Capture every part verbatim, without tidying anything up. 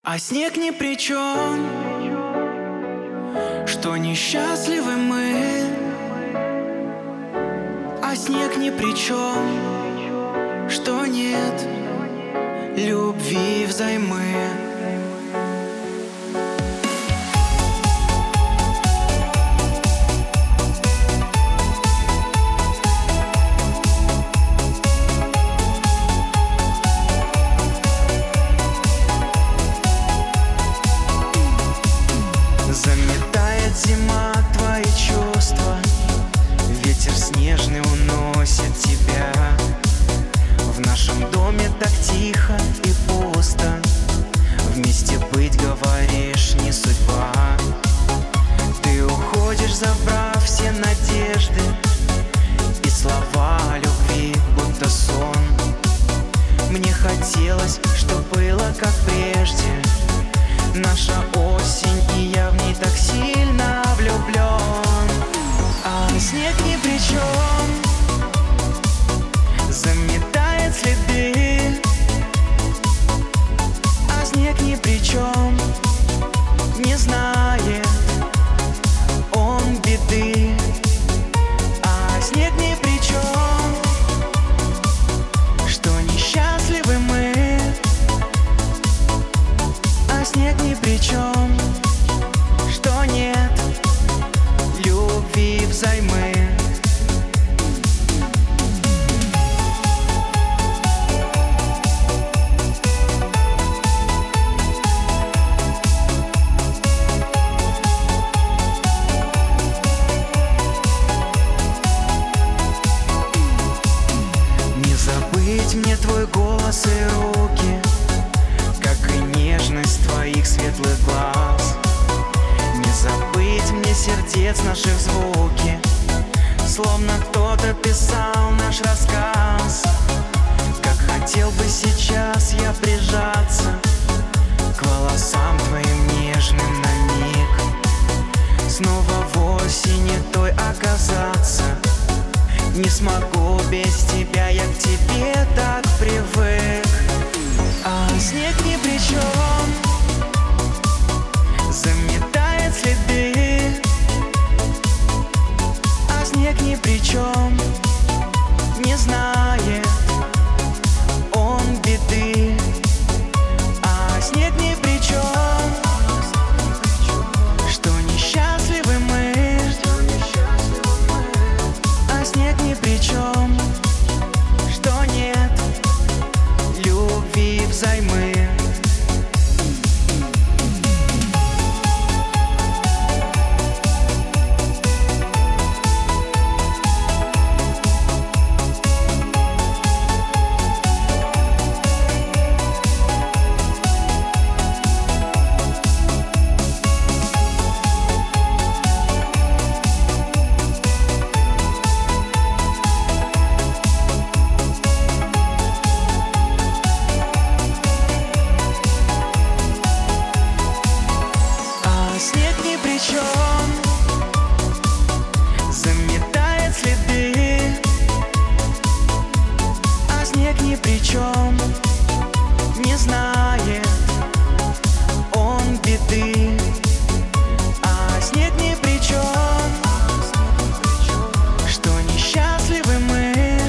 А снег ни при чем, что несчастливы мы. А снег ни при чем, что нет любви взаймы. Заметает зима твои чувства, ветер снежный уносит тебя. В нашем доме так тихо и пусто, вместе быть, говоришь, не судьба. Ты уходишь, забрав все надежды, и слова любви, будто сон. Мне хотелось, чтоб было как прежде, наша осень, и я в ней так сильно влюблен. А снег ни при чем, заметает следы. А снег ни при чем, не знает он беды. А снег ни при чем, что несчастливы мы. А снег ни при чем, что нет любви взаймы. Не забыть мне твой голос и руки, как и нежность твоих светлых глаз. Не забыть мне сердец наших звуки, словно кто-то писал наш рассказ. Как хотел бы сейчас я прижаться к волосам твоим нежным на миг, снова в осени той оказаться. Не смогу без тебя, я к тебе так привык. А снег ни при чем, заметает следы. А снег ни при чем, не знает он беды. А снег ни при чем, что несчастливы мы. А снег ни при чем, что нет любви взаймы. Снег ни при чем, заметает следы. А снег ни при чем, не знает он беды. А снег ни при чем, что несчастливы мы.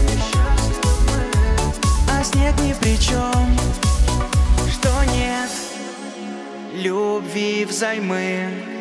А снег ни при чем, что нет любви взаймы.